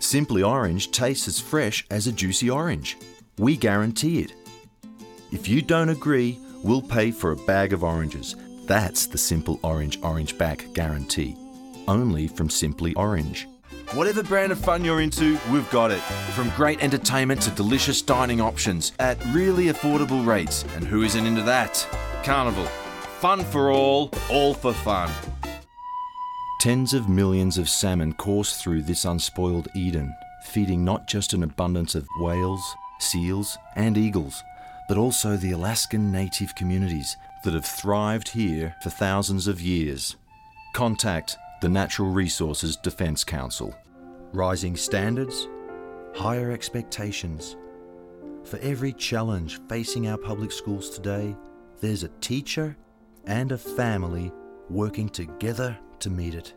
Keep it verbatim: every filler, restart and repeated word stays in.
Simply Orange tastes as fresh as a juicy orange. We guarantee it. If you don't agree, we'll pay for a bag of oranges. That's the Simple Orange Orange Back guarantee. Only from Simply Orange. Whatever brand of fun you're into, we've got it. From great entertainment to delicious dining options at really affordable rates. And who isn't into that? Carnival. Fun for all, all for fun. Tens of millions of salmon course through this unspoiled Eden, feeding not just an abundance of whales, seals and eagles, but also the Alaskan native communities that have thrived here for thousands of years. Contact the Natural Resources Defence Council. Rising standards, higher expectations. For every challenge facing our public schools today, there's a teacher and a family working together to meet it.